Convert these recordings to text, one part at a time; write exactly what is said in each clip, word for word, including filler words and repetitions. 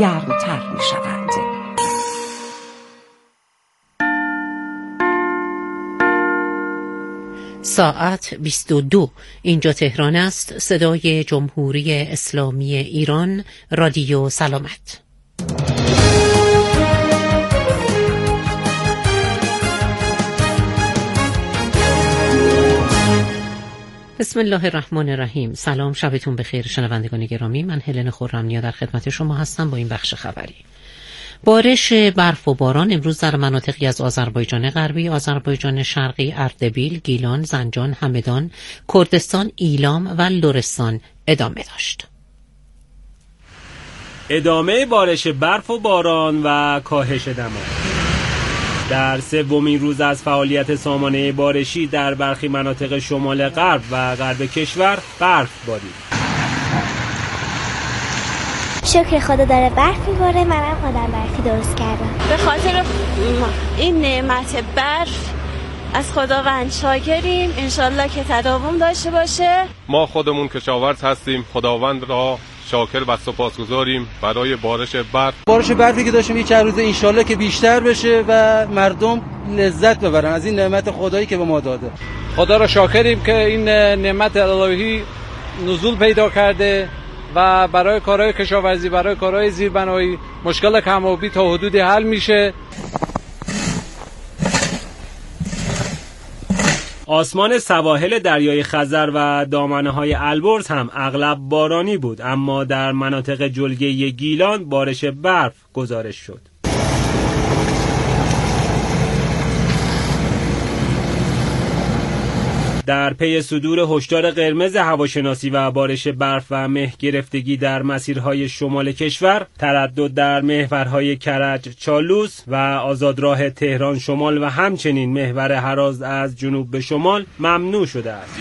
گرمتر می شود. ساعت بیست و دو. اینجا تهران است. صدای جمهوری اسلامی ایران، رادیو سلامت. بسم الله الرحمن الرحیم. سلام، شبتون بخیر شنوندگان گرامی. من هلن خرمنیا در خدمت شما هستم با این بخش خبری. بارش برف و باران امروز در مناطقی از آذربایجان غربی، آذربایجان شرقی، اردبیل، گیلان، زنجان، همدان، کردستان، ایلام و لرستان ادامه داشت. ادامه بارش برف و باران و کاهش دما. در سومین روز از فعالیت سامانه بارشی در برخی مناطق شمال غرب و غرب کشور برف بارید. شکر خدا داره برف میباره، منم آدم برفی درست کردم. به خاطر این نعمت برف از خداوند شاکریم، انشالله که تداوم داشته باشه. ما خودمون کشاورز هستیم، خداوند را شاکر و سپاسگزاریم برای بارش برف. بارش برفی که داشتیم این چند روزه انشالله که بیشتر بشه و مردم لذت ببرن از این نعمت خدایی که به ما داده. خدا را شاکریم که این نعمت الهی نزول پیدا کرده و برای کارهای کشاورزی، برای کارهای زیربنایی مشکل کم و بی تا حدودی حل میشه. آسمان سواحل دریای خزر و دامنه‌های البرز هم اغلب بارانی بود، اما در مناطق جلگه گیلان بارش برف گزارش شد. در پی صدور هشدار قرمز هواشناسی و بارش برف و مه گرفتگی در مسیرهای شمال کشور، تردد در محورهای کرج، چالوس و آزادراه تهران شمال و همچنین محور هراز از جنوب به شمال ممنوع شده است.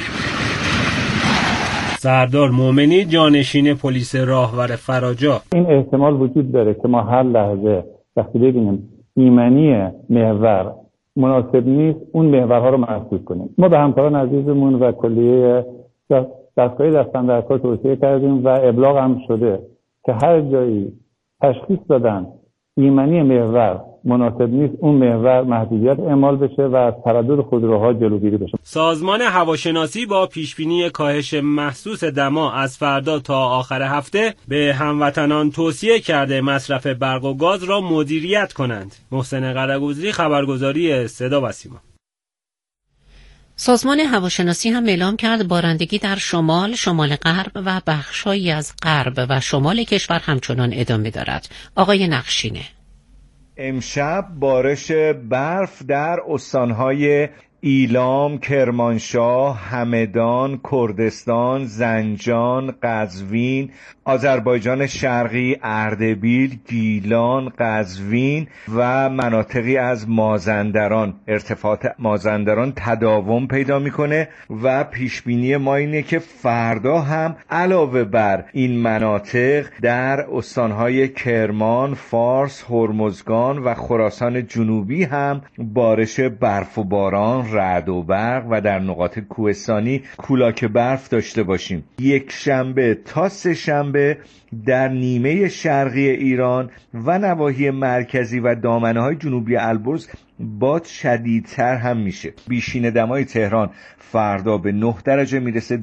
سردار مومنی، جانشین پلیس راهور فراجا: این احتمال وجود داره که ما هر لحظه وقتی ببینیم ایمنی محور مناسب نیست اون محورها رو محدود کنیم. ما به همکاران عزیزمون و کلیه دستگاه دستاندرکار توصیه کردیم و ابلاغ هم شده که هر جایی تشخیص دادن ایمنی محور مناسب نیست اون محور محدودیت اعمال بشه و از تردد خودروها جلوگیری بشه. سازمان هواشناسی با پیشبینی کاهش محسوس دما از فردا تا آخر هفته به هموطنان توصیه کرده مصرف برق و گاز را مدیریت کنند. محسن قره‌گوزی، خبرگزاری صدا و سیما. سازمان هواشناسی هم اعلام کرد بارندگی در شمال، شمال غرب و بخشایی از غرب و شمال کشور همچنان ادامه دارد. آقای نقشینه: امشب بارش برف در استانهای ایلام، کرمانشاه، همدان، کردستان، زنجان، قزوین، آذربایجان شرقی، اردبیل، گیلان، قزوین و مناطقی از مازندران، ارتفاعات مازندران تداوم پیدا میکنه و پیشبینی ما اینه که فردا هم علاوه بر این مناطق در استانهای کرمان، فارس، هرمزگان و خراسان جنوبی هم بارش برف و باران، رعد و برق و در نقاط کوهستانی کولاک برف داشته باشیم. یک شنبه تا سه شنبه در نیمه شرقی ایران و نواحی مرکزی و دامنه‌های جنوبی البرز باد شدیدتر هم میشه. بیشین دمای تهران فردا به نه درجه میرسه.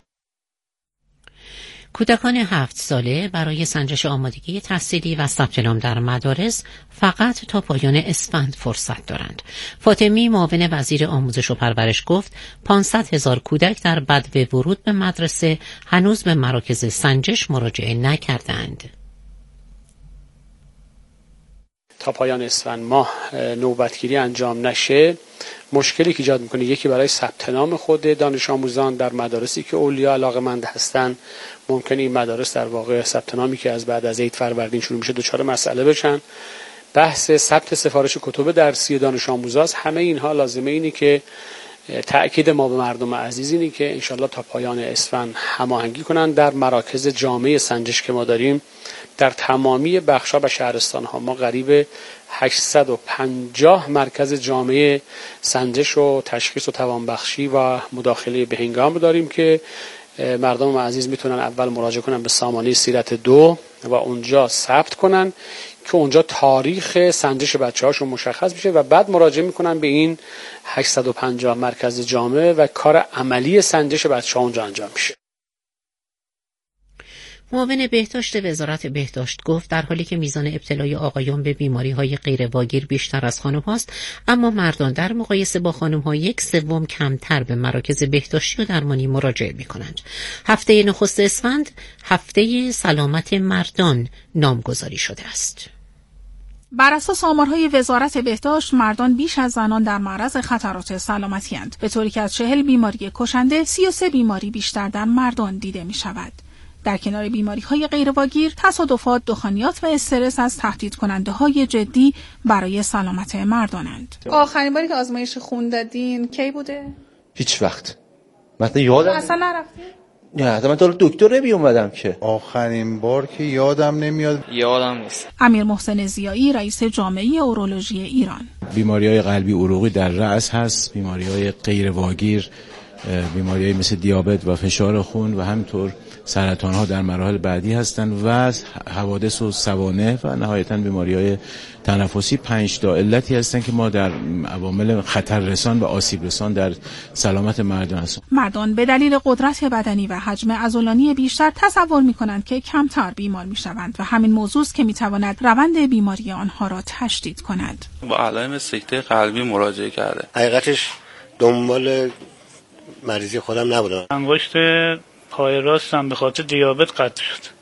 کودکان هفت ساله برای سنجش آمادگی تحصیلی و ثبت نام در مدارس فقط تا پایان اسفند فرصت دارند. فاطمی، معاون وزیر آموزش و پرورش، گفت پانصد هزار کودک در بدو ورود به مدرسه هنوز به مراکز سنجش مراجعه نکردند. تا پایان اسفند ماه نوبتگیری انجام نشه، مشکلی که ایجاد میکنه، یکی برای ثبت نام خود دانش آموزان در مدارسی که اولیا علاقه‌مند هستند، ممکنه این مدارس در واقع ثبت نامی که از بعد از عید فروردین شروع میشه دچار مسئله بشن. بحث ثبت سفارش کتب درسی دانش آموزاست. همه اینها لازمه اینه که تأکید ما به مردم عزیز اینه که انشالله تا پایان اسفند هماهنگی کنن در مراکز جامع سنجش که ما داریم در تمامی بخش‌ها و شهرستان‌ها. ما قریب هشتصد و پنجاه مرکز جامع سنجش و تشخیص و توانبخشی و مداخله به هنگام داریم که مردم عزیز میتونن اول مراجعه کنن به سامانه سیرت دو و اونجا ثبت کنن که اونجا تاریخ سنجش بچه‌هاشون مشخص میشه و بعد مراجعه میکنن به این هشتصد و پنجاه مرکز جامعه و کار عملی سنجش بچه‌ها اونجا انجام میشه. معاون بهداشت وزارت بهداشت گفت در حالی که میزان ابتلای آقایان به بیماری‌های غیرواگیر بیشتر از خانم‌هاست، اما مردان در مقایسه با خانم‌ها یک سوم کمتر به مراکز بهداشتی و درمانی مراجعه می‌کنند. هفته نخست اسفند هفته سلامت مردان نامگذاری شده است. بر اساس آمارهای وزارت بهداشت، مردان بیش از زنان در معرض خطرات سلامتی‌اند، به طوری که از چهل بیماری کشنده، سی و سه بیماری بیشتر در مردان دیده می‌شود. در کنار بیماری‌های غیرواگیر، تصادفات، دخانیات و استرس از تهدید کننده‌های جدی برای سلامت مردانند. آخرین باری که آزمایش خون دادین کی بوده؟ هیچ وقت. مثلا یادم اصلا نرفتین؟ نه، حتی من تا دکتر نمی اومدم که. آخرین بار که یادم نمیاد. یادم نیست. امیر محسن ضیایی، رئیس جامعه اورولوژی ایران. بیماری‌های قلبی عروقی در رأس هست، بیماری‌های غیرواگیر، بیماری‌های مثل دیابت و فشار خون و همینطور سرطان‌ها در مراحل بعدی هستند و حوادث و سوانح و نهایتاً بیماری‌های تنفسی پنج تا علتی هستند که ما در عوامل خطر رسان و آسیب رسان در سلامت مردان هستند. مردان به دلیل قدرت بدنی و حجم عضلانی بیشتر تصور می‌کنند که کمتر بیمار می‌شوند و همین موضوع است که می‌تواند روند بیماری آنها را تشدید کند. با علائم سکته قلبی مراجعه کرده. حقیقتش دنبال مریضی خودم نبودم. انگشت پای راستم به خاطر دیابت قطع شد.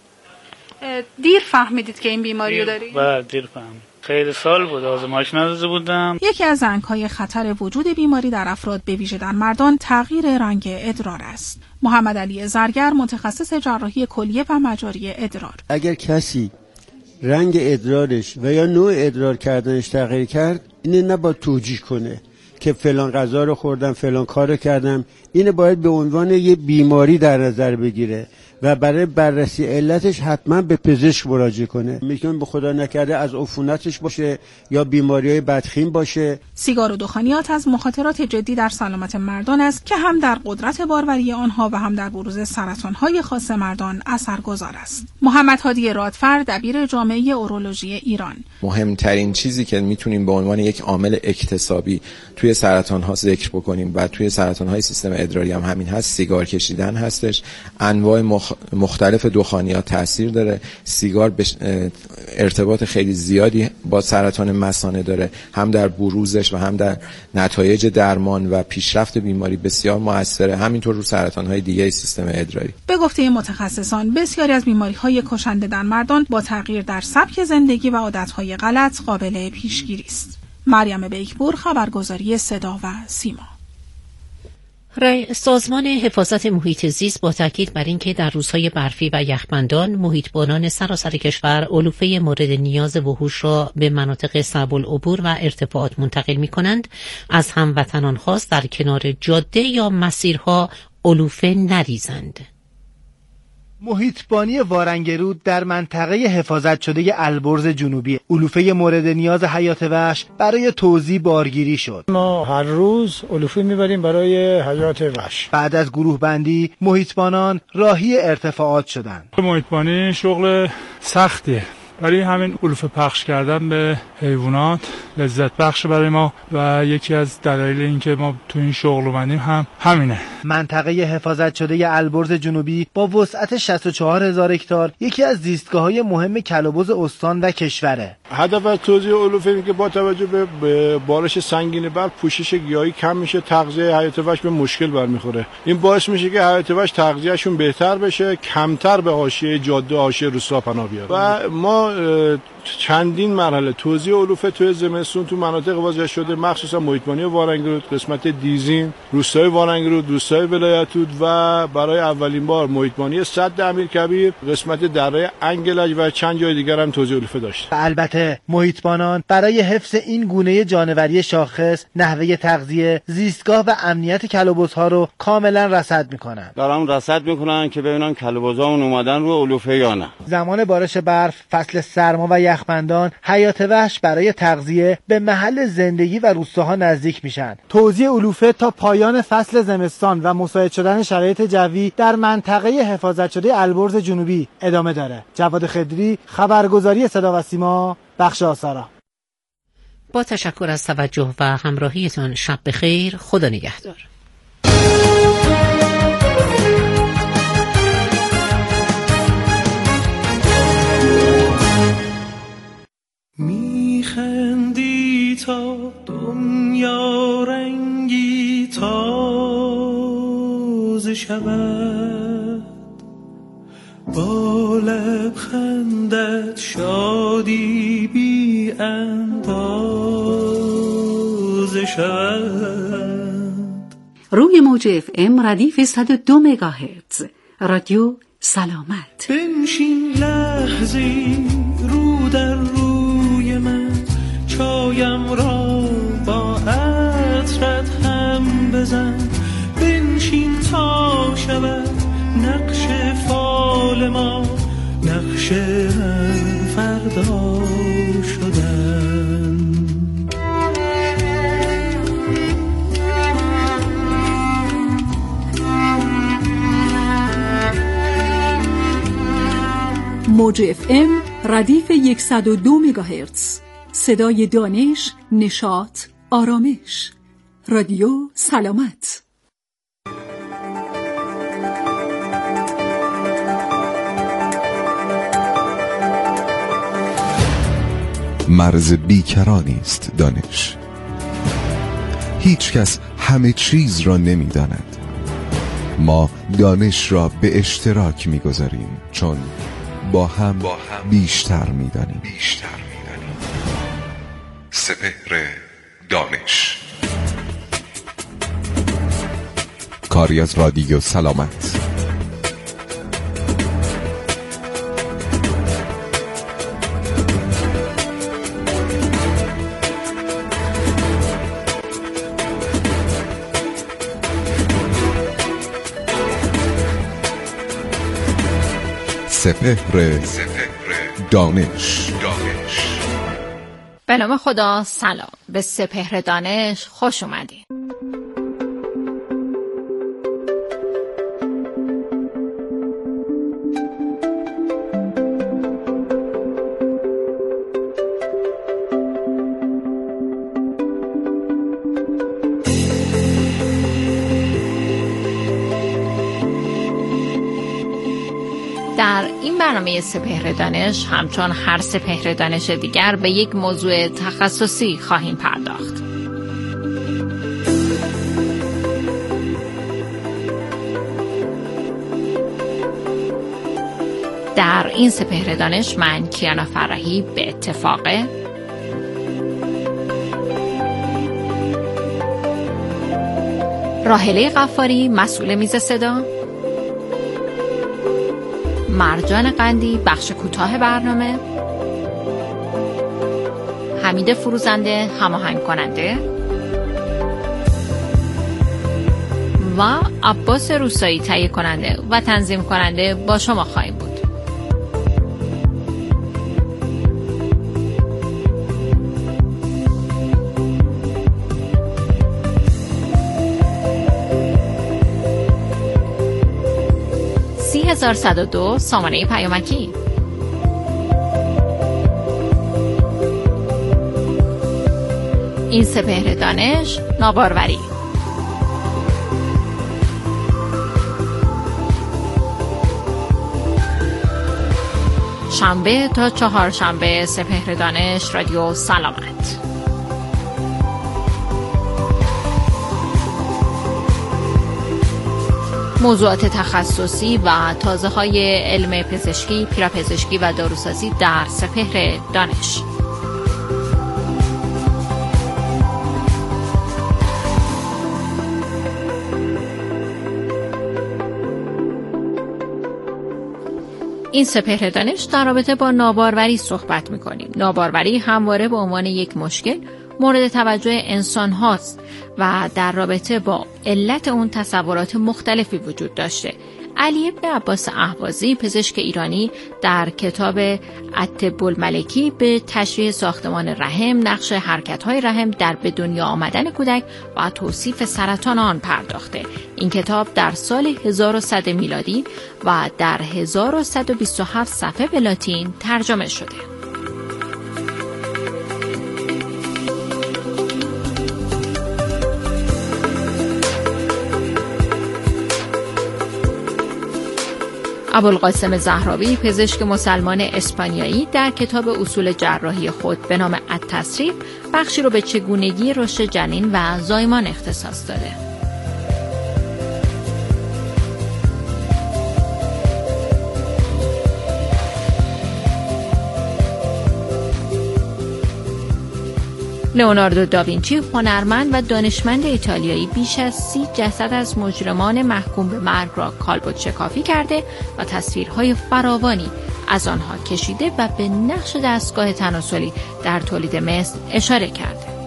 دیر فهمیدید که این بیماری رو دارید؟ بله دیر فهمیدم. خیلی سال بود آزمایش نداده بودم. یکی از زنگ‌های خطر وجود بیماری در افراد به ویژه در مردان تغییر رنگ ادرار است. محمد علی زرگر، متخصص جراحی کلیه و مجاری ادرار. اگر کسی رنگ ادرارش و یا نوع ادرار کردنش تغییر کرد، اینه نباید توجیه کنه که فلان غذا رو خوردم، فلان کار رو کردم. اینه باید به عنوان یه بیماری در نظر بگیره و برای بررسی علتش حتما به پزشک مراجعه کنه. میتونه به خدا نکرده از عفونتش باشه یا بیماری‌های بدخیم باشه. سیگار و دخانیات از مخاطرات جدی در سلامت مردان است که هم در قدرت باروری آنها و هم در بروز سرطان‌های خاص مردان اثرگذار است. محمد هادی رادفر، دبیر جامعه اورولوژی ایران. مهمترین چیزی که میتونیم به عنوان یک عامل اکتسابی توی سرطان‌ها ذکر بکنیم و توی سرطان‌های سیستم ادراری هم همین هست، سیگار کشیدن هستش. انواع مخ... مختلف دخانیات تاثیر داره. سیگار بش... ارتباط خیلی زیادی با سرطان مثانه داره، هم در بروزش و هم در نتایج درمان و پیشرفت بیماری بسیار موثره، همینطور رو سرطان‌های دیگه سیستم ادراری. به گفته متخصصان، بسیاری از بیماری‌های کشنده در مردان با تغییر در سبک زندگی و عادت‌های غلط قابل پیشگیری است. مریم بیکپور، خبرگزاری صدا و سیما. سازمان حفاظت محیط زیست با تاکید بر اینکه در روزهای برفی و یخبندان محیطبانان سراسر کشور علوفه مورد نیاز وحوش را به مناطق صعب العبور و ارتفاعات منتقل می‌کنند، از هموطنان خواست در کنار جاده یا مسیرها علوفه نریزند. محیطبانی وارنگرود در منطقه حفاظت شده البرز جنوبی علوفه مورد نیاز حیات وحش برای توزیع بارگیری شد. ما هر روز علوفه میبریم برای حیات وحش. بعد از گروه بندی محیطبانان راهی ارتفاعات شدند. محیطبانی شغل سختیه، برای همین علوفه پخش کردن به حیوانات لذت بخش برای ما و یکی از دلایل اینکه ما تو این شغل اومدیم هم همینه. منطقه حفاظت شده البرز جنوبی با وسعت شصت و چهار هزار هکتار یکی از زیستگاه‌های مهم کل‌وبز استان و کشوره. هدف از توزیع علوفه اینه که با توجه به بارش سنگین برف پوشش گیاهی کم میشه، تغذیه حیات وحش به مشکل برمیخوره. این باعث میشه که حیات وحش تغذیه‌شون بهتر بشه، کمتر به حاشیه جاده، حاشیه روستا پناه بیاره. و ما چندین مرحله توزیع علوفه توی زمستون تو مناطق واضح شده، مخصوصا محیطبانی وارنگرود، قسمت دیزین، روستای وارنگرود، روستای ولایتود و برای اولین بار محیطبانی سد امیرکبیر، قسمت دره انگلج و چند جای دیگر هم توزیع علوفه داشت. البته محیطبانان برای حفظ این گونه جانوری شاخص، نحوه تغذیه، زیستگاه و امنیت کل‌وبزها رو کاملا رصد میکنن. دارن رصد میکنن که ببینن کل‌وبزامون اومدن رو علوفه یا نه. زمان بارش برف، فصل سرما و یخبندان حیات وحش برای تغذیه که به محل زندگی و روستاها نزدیک میشن. توزیع علوفه تا پایان فصل زمستان و مساعد شدن شرایط جوی در منطقه حفاظت شده البرز جنوبی ادامه داره. جواد خضری، خبرگزاری صدا و سیما، بخش آثارا. با تشکر از توجه و همراهیتان، شب بخیر، خدا نگهدار. میخندی تا دنیا رنگی تازه شود، با لبخندت شادی بی اندازه شود. روی موج اف ام ردیف صد و دو مگاهرتز رادیو سلامت. بنشین لحظی رو در روی من، چایم را با عطرت هم بزن. بنشین تا شود نقش فال ما، نقش من فردا شدن. موج اف ام ردیف صد و دو مگاهرتز، صدای دانش، نشاط، آرامش. رادیو سلامت. مرز بیکرانی است دانش. هیچ کس همه چیز را نمی داند. ما دانش را به اشتراک می گذاریم، چون با هم, با هم بیشتر می دانیم. بیشتر می دانیم. سپهر دانش، کاری از رادیو سلامت. سپهر دانش. به نام خدا، سلام. به سپهر دانش خوش اومدین. در این برنامه سپهر دانش، همچون هر سپهر دانش دیگر، به یک موضوع تخصصی خواهیم پرداخت. در این سپهر دانش من کیانا فرحی به اتفاقه راحله غفاری مسئول میز صدا، مرجان قندی بخش کوتاه برنامه، حمید فروزنده هماهنگ کننده و عباس روسایی تهیه کننده و تنظیم کننده با شما خواهیم بود. هزار و صد و دو سامانه پیامکی. این سپهر دانش، ناباروری. شنبه تا چهارشنبه سپهر دانش، رادیو سلامت. موضوعات تخصصی و تازه‌های علم پزشکی، پیراپزشکی و داروسازی در سپهر دانش. این سپهر دانش در رابطه با ناباروری صحبت می‌کنیم. ناباروری همواره به عنوان یک مشکل مورد توجه انسان هاست و در رابطه با علت اون تصورات مختلفی وجود داشته. علی ابن عباس اهوازی پزشک ایرانی در کتاب الطب الملکی به تشریح ساختمان رحم، نقش حرکت‌های رحم در به دنیا آمدن کودک و توصیف سرطان آن پرداخته. این کتاب در سال هزار و صد میلادی و در هزار و صد و بیست و هفت صفحه به لاتین ترجمه شده. ابوالقاسم زهراوی پزشک مسلمان اسپانیایی در کتاب اصول جراحی خود به نام التصریف بخشی رو به چگونگی رشد جنین و زایمان اختصاص داده. لئوناردو داوینچی هنرمند و دانشمند ایتالیایی بیش از سی جسد از مجرمان محکوم به مرگ را کالبد شکافی کرده و تصویرهای فراوانی از آنها کشیده و به نقش دستگاه تناسلی در تولید مثل اشاره کرده.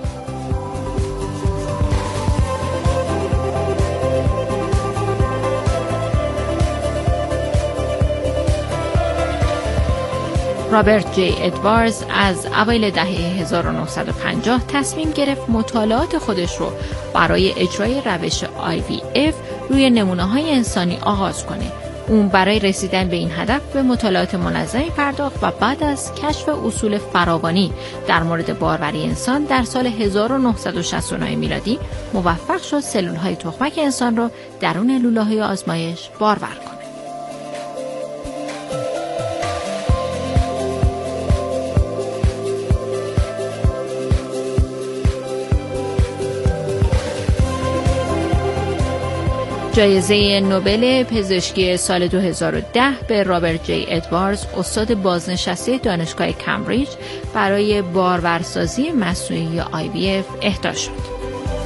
رابرت جی ادواردز از اوایل دهه هزار و نهصد و پنجاه تصمیم گرفت مطالعات خودش رو برای اجرای روش آی وی اف روی نمونه‌های انسانی آغاز کنه. اون برای رسیدن به این هدف به مطالعات منظمی پرداخت و بعد از کشف اصول فراوانی در مورد باروری انسان در سال هزار و نهصد و شصت و نه میلادی موفق شد سلول‌های تخمک انسان رو درون لوله‌های آزمایش بارور کنه. جایزه نوبل پزشکی سال دو هزار و ده به رابرت جی ادواردز، استاد بازنشسته دانشگاه کمبریج، برای بارورسازی مصنوعی آی وی اف اهدا شد.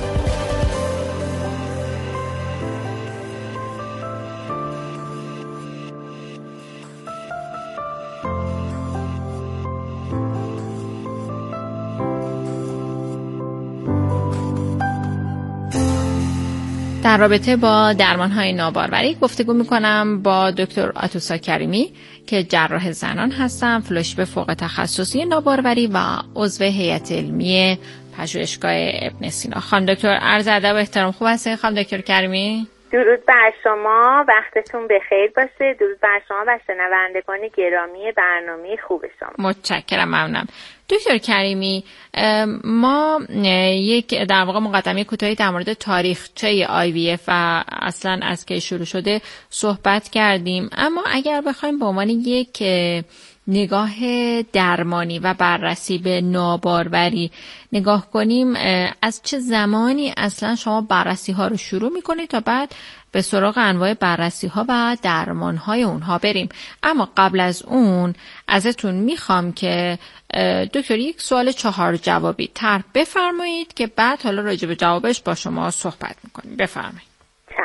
در رابطه با درمان‌های ناباروری گفتگو می‌کنم با دکتر آتوسا کریمی که جراح زنان هستن، فلوشیپ فوق تخصصی ناباروری و عضو هیئت علمی پژوهشگاه ابن سینا. خانم دکتر، عرض ادب و احترام، خوب هستین خانم دکتر کریمی؟ درود بر شما، وقتتون بخیر باشه. درود بر شما و شنوندگان گرامی برنامه خوب شما. متشکرم، ممنونم. دکتر کریمی، ما یک در واقع مقدمه کوتاهی در مورد تاریخچه آی وی اف و اصلا از کی شروع شده صحبت کردیم، اما اگر بخوایم به عنوان یک نگاه درمانی و بررسی به ناباروری نگاه کنیم، از چه زمانی اصلا شما بررسی ها رو شروع میکنید تا بعد به سراغ انواع بررسی ها و درمان های اونها بریم؟ اما قبل از اون ازتون میخوام که دکتر یک سوال چهار جوابی طرح بفرمایید که بعد حالا راجع به جوابش با شما صحبت میکنیم. بفرمایید.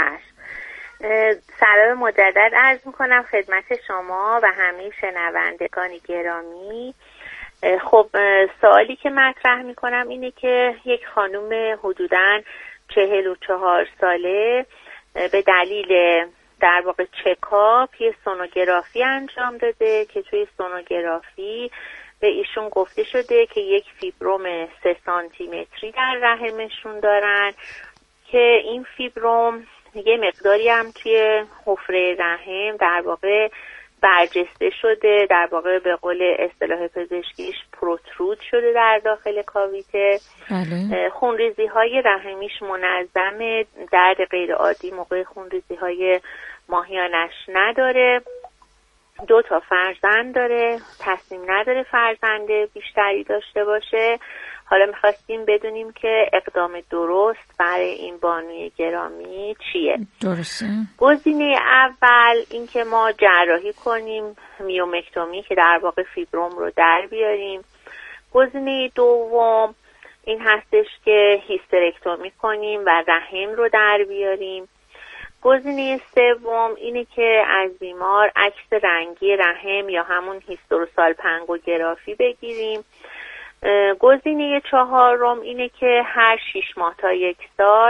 سلام مجدد عرض میکنم خدمت شما و همه شنوندگان گرامی. خب سوالی که مطرح میکنم اینه که یک خانم حدوداً چهل و چهار ساله به دلیل در واقع چکاپ یه سونوگرافی انجام داده که توی سونوگرافی به ایشون گفته شده که یک فیبروم سه سانتی متری در رحمشون دارن که این فیبروم یه مقداری هم توی حفره رحم در واقع برجسته شده، در واقع به قول اصطلاح پزشکیش پروترود شده در داخل کاویته. بله. خونریزی های رحمیش منظمه، درد غیر عادی موقع خونریزی های ماهیانش نداره، دو تا فرزند داره، تصمیم نداره فرزند بیشتری داشته باشه. حالا میخواستیم بدونیم که اقدام درست برای این بانوی گرامی چیه؟ درسته. گزینه اول این که ما جراحی کنیم، میومکتومی، که در واقع فیبروم رو در بیاریم. گزینه دوم این هستش که هیسترکتومی کنیم و رحم رو در بیاریم. گزینه سوم اینه که از بیمار عکس رنگی رحم یا همون هیستوروسالپنگوگرافی بگیریم. گزینه چهارم اینه که هر شش ماه تا یک سال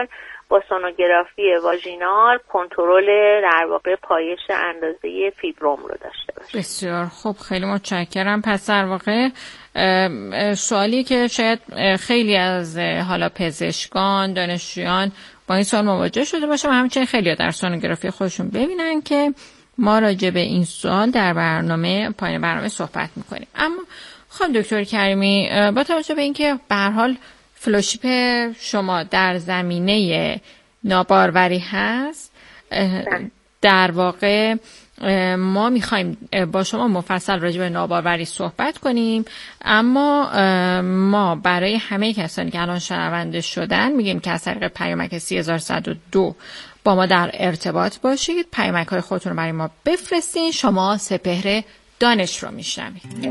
با سونوگرافی واژینال کنترل در واقع پایش اندازه فیبروم رو داشته باشه. بسیار خوب، خیلی متشکرم. پس در واقع سوالی که شاید خیلی از حالا پزشکان، دانشجویان با این سوال مواجه شده باشه و همچنین خیلی در سونوگرافی خودشون ببینن که ما راجع به این سوال در برنامه پایین برنامه صحبت میکنیم. اما خانم دکتر کریمی، با توجه به اینکه به هر حال فلوشیپ شما در زمینه ناباروری هست، در واقع ما میخوایم با شما مفصل راجع به ناباروری صحبت کنیم، اما ما برای همه کسانی که الان شنونده شدن میگیم که از طریق پیامک سه هزار و صد و دو با ما در ارتباط باشید، پیامک های خودتون رو برای ما بفرستین. شما سپهر دانش رو میشنوید.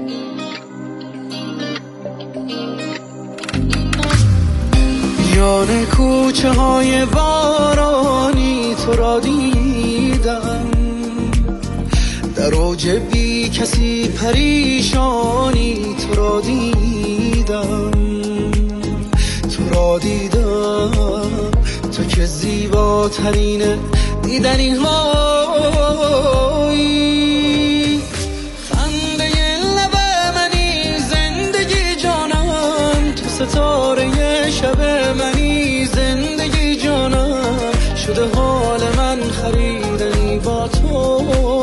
میان کوچه های بارانی تو را دیدم، در اوج بی کسی پریشانی تو را دیدم، تو را دیدم تو که زیباترین دیدنی هایی، خنده لب منی زندگی جانم، تو ستاره شب منی زندگی جانم، شده حال من خریدنی با تو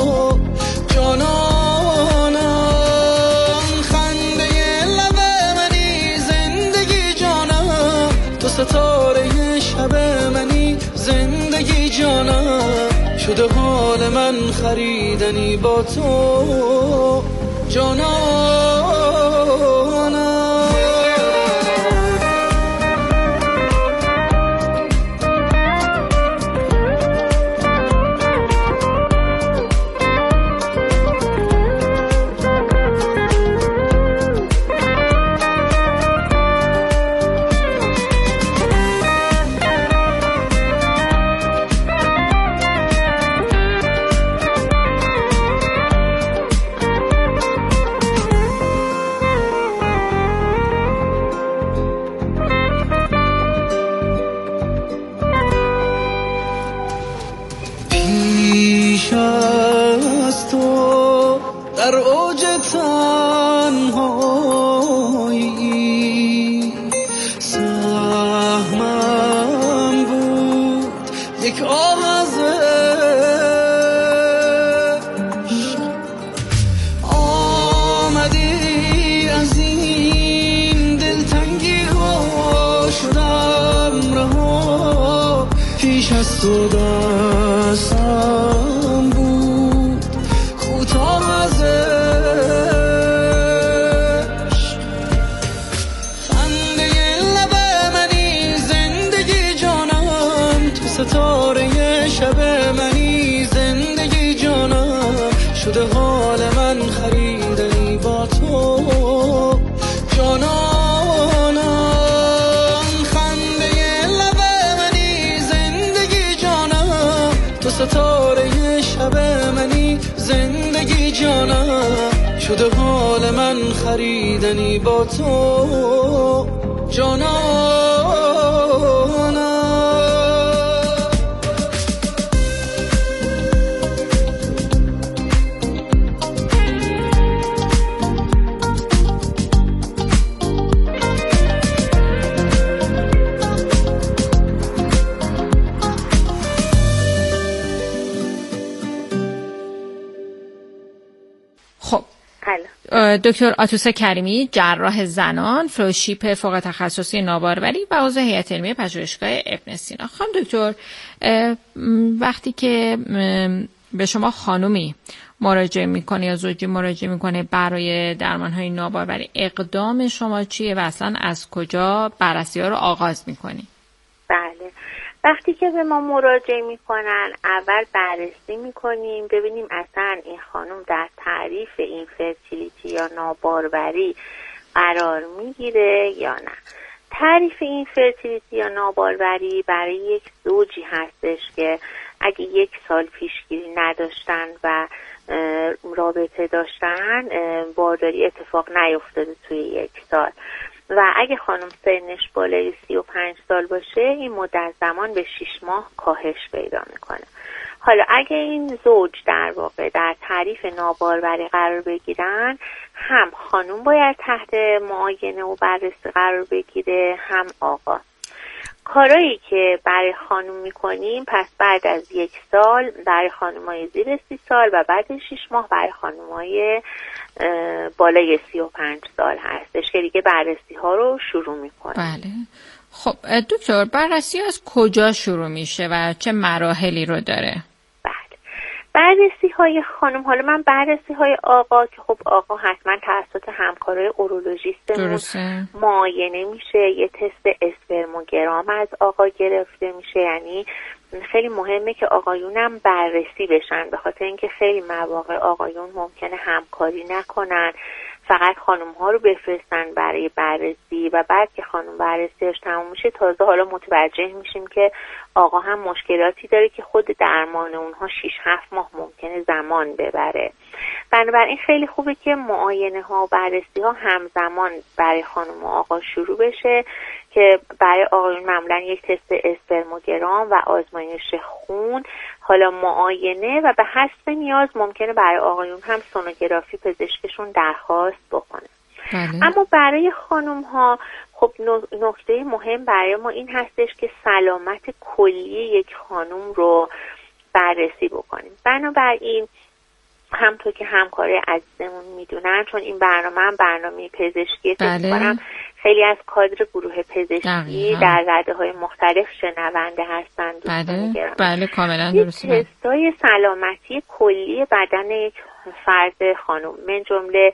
جانانم، خنده لب منی زندگی جانم، تو ستاره شب منی زندگی جانم، شده حال من خریدنی با تو جانانم. در اوج تنهایی سهمم بود یک آه از عشق، آمدی از این دلتنگی ها، شدم رها پیش از تو، دستم بود کوتاه از عشق، خنده لب منی زندگی جانم، تو ستاره شب منی زندگی جانم، شده حال من خریدنی با تو جانانم، خنده لب منی زندگی جانم، تو ستاره شب منی زندگی جانم، شده حال من خریدنی با تو جانانم. دکتر آتوسا کریمی، جراح زنان، فلوشیپ فوق تخصصی ناباروری و عضو هیئت علمی پژوهشگاه ابن سینا. خانم دکتر، وقتی که به شما خانومی مراجعه میکنه یا زوجی مراجعه میکنه برای درمانهای ناباروری، اقدام شما چیه و اصلا از کجا بررسی ها رو آغاز میکنی؟ بله، وقتی که به ما مراجعه میکنن اول بررسی میکنیم ببینیم اصلا این خانم در تعریف این فرتیلیتی یا ناباروری قرار میگیره یا نه. تعریف این فرتیلیتی یا ناباروری برای یک زوجی هستش که اگه یک سال پیشگیری نداشتن و رابطه داشتن، بارداری اتفاق نیفتاده توی یک سال و اگه خانم سنش بالای سی و پنج سال باشه این مدت زمان به شش ماه کاهش پیدا میکنه. حالا اگه این زوج در واقع در تعریف ناباروری قرار بگیرن، هم خانم باید تحت معاینه و بررسی قرار بگیره هم آقا. کارایی که برای خانم میکنیم پس بعد از یک سال برای خانمای زیر سی سال و بعد شش ماه برای خانمای بالای سی و پنج سال هستش که دیگه بررسی ها رو شروع میکنیم. بله. خب دکتر، بررسی از کجا شروع میشه و چه مراحلی رو داره؟ بررسی های خانم، حالا من بررسی های آقا که خب آقا حتما توسط همکارای اورولوژیستمون معاینه میشه، یه تست اسپرموگرام از آقا گرفته میشه. یعنی خیلی مهمه که آقایونم بررسی بشن، به خاطر اینکه خیلی مواقع آقایون ممکنه همکاری نکنن، فقط خانم ها رو بفرستن برای بررسی و بعد که خانم بررسیش تموم میشه تازه حالا متوجه میشیم که آقا هم مشکلاتی داره که خود درمان اونها شش هفت ماه ممکنه زمان ببره. بنابراین خیلی خوبه که معاینه ها و بررسی ها همزمان برای خانم و آقا شروع بشه که برای آقایون معمولا یک تست اسپرموگرام و آزمایش خون، حالا معاینه و به حسب نیاز ممکنه برای آقایون هم سونوگرافی پزشکشون درخواست بکنه. بله. اما برای خانم ها خب نکته مهم برای ما این هستش که سلامت کلی یک خانم رو بررسی بکنیم. بنابراین همطور که همکارای عزیزمون میدونن، چون این برنامه هم برنامه پزشکی فکر بله. کنم خیلی از کادر گروه پزشکی دقیقا. در رده های مختلف شنونده هستند. بله بله کاملا درسته. تستای سلامتی کلی بدن یک فرد خانم من جمله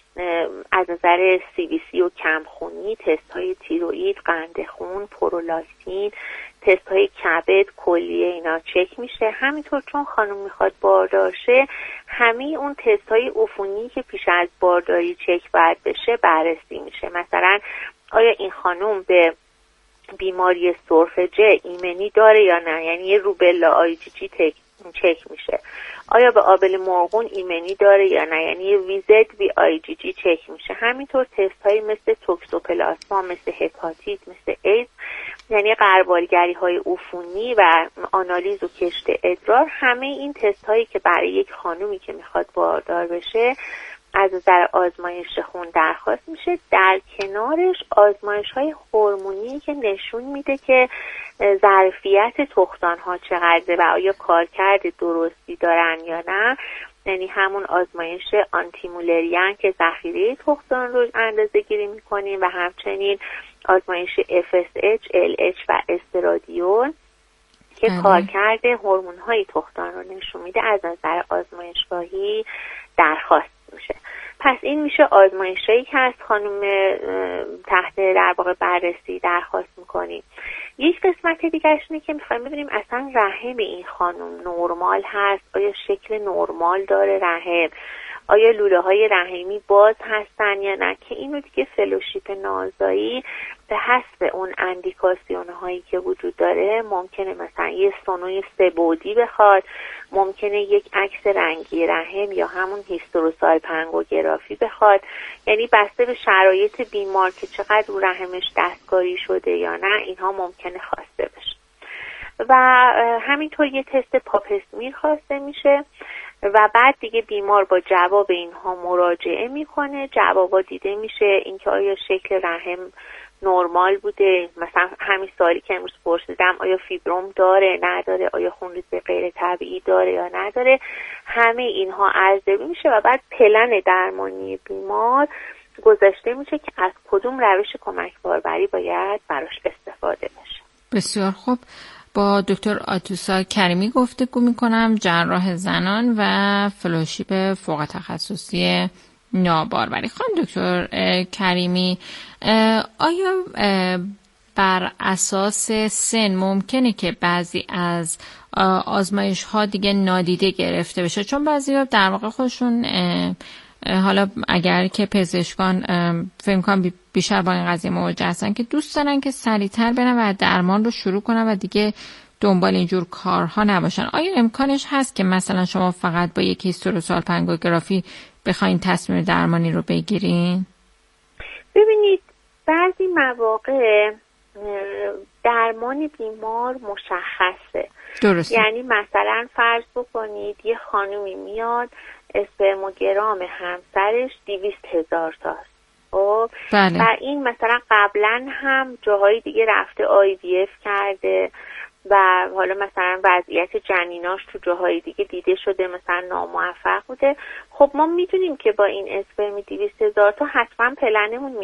از نظر سی بی سی و کمخونی، تست های تیروئید، قند خون، پرولاکتین، تست های کبد کلیه اینا چک میشه. همینطور چون خانم میخواد باردار شه، همه اون تست های عفونی که پیش از بارداری چک باید بشه بررسی میشه. مثلا آیا این خانم به بیماری سرفجه ایمنی داره یا نه، یعنی یه روبلا آی جی جی تک چک میشه. آیا به آبل مرغون ایمنی داره یا نه، یعنی ویزد وی آی جی جی چک میشه. همینطور تست های مثل توکسوپلاسما، مثل هپاتیت، مثل ایدز، یعنی غربالگری های عفونی و آنالیز و کشت ادرار، همه این تست هایی که برای یک خانومی که میخواد باردار بشه از نظر آزمایش خون درخواست میشه. در کنارش آزمایش های هورمونی که نشون میده که ظرفیت تخمدان ها چقدره و آیا کارکرد درستی دارن یا نه، یعنی همون آزمایش آنتیمولریان که ذخیره تخمدان رو اندازه گیری میکنیم و همچنین آزمایش اف اس اچ، ال اچ و استرادیول که کارکرد هورمون های تخمدان رو نشون میده از نظر آزمایشگاهی درخواست میشه. پس این میشه آزمایشایی که از خانم تحت در واقع بررسی درخواست میکنیم. یک قسمت دیگرش اینه که میخوایم ببینیم اصلا رحم این خانم نرمال هست، آیا شکل نرمال داره رحم، آیا لوله های رحمی باز هستن یا نه، که اینو دیگه فلوشیپ نازایی به حسب اون اندیکاسیون هایی که وجود داره ممکنه مثلا یه سونوی سه بعدی بخواد، ممکنه یک عکس رنگی رحم یا همون هیستروسالپنگوگرافی بخواد، یعنی بسته به شرایط بیمار که چقدر رو رحمش دستکاری شده یا نه اینها ممکنه خواسته بشه. و همینطور یه تست پاپسمیر خواسته میشه و بعد دیگه بیمار با جواب اینها مراجعه میکنه. جوابا دیده میشه اینکه آیا شکل رحم نرمال بوده، مثلا همین سوالی که امروز پرسیدم آیا فیبروم داره نداره، آیا خونریزی غیر طبیعی داره یا نداره، همه اینها ارزیابی میشه و بعد پلن درمانی بیمار گذاشته میشه که از کدوم روش کمک باروری باید براش استفاده بشه. بسیار خوب. با دکتر آتوسا کریمی گفتگو میکنم، جراح زنان و فلوشیپ فوق تخصصی ناباروری. خانم دکتر کریمی، آیا بر اساس سن ممکنه که بعضی از آزمایش ها دیگه نادیده گرفته بشه؟ چون بعضی ها در واقع خودشون حالا اگر که پزشکان فکر کنم بیشتر با این قضیه مواجه هستن که دوست دارن که سریعتر برن و درمان رو شروع کنن و دیگه دنبال اینجور کارها نباشن. آیا امکانش هست که مثلا شما فقط با یک هیستروسالپنگوگرافی بخواین تصمیم درمانی رو بگیرین؟ ببینید بعضی مواقع درمان بیمار مشخصه. درسته. یعنی مثلا فرض بکنید یه خانومی میاد اسپرموگرام همسرش دویست هزار تاست. خب بله. و این مثلا قبلا هم جاهای دیگه رفته آی وی اف کرده و حالا مثلا وضعیت جنیناش تو جاهای دیگه دیده شده مثلا ناموفق بوده. خب ما میدونیم که با این اسپرمی دویست هزار تا حتما پلنمون